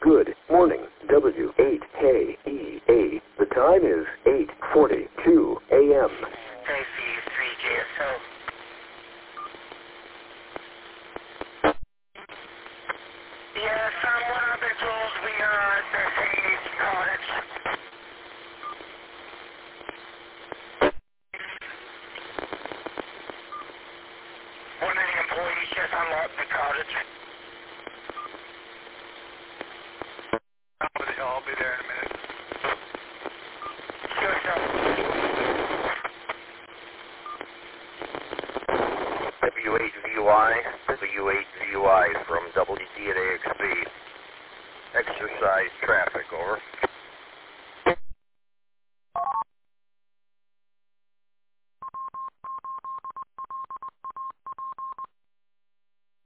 Good morning, W8KEA. The time is 8:42 a.m. KC3JSO. Yes, what I've been told, we are at the Sage Cottage. One of the employees just unlocked the cottage. I'll be there in a minute. Sure, sir. W8VY from WD at AXB. Exercise traffic, over.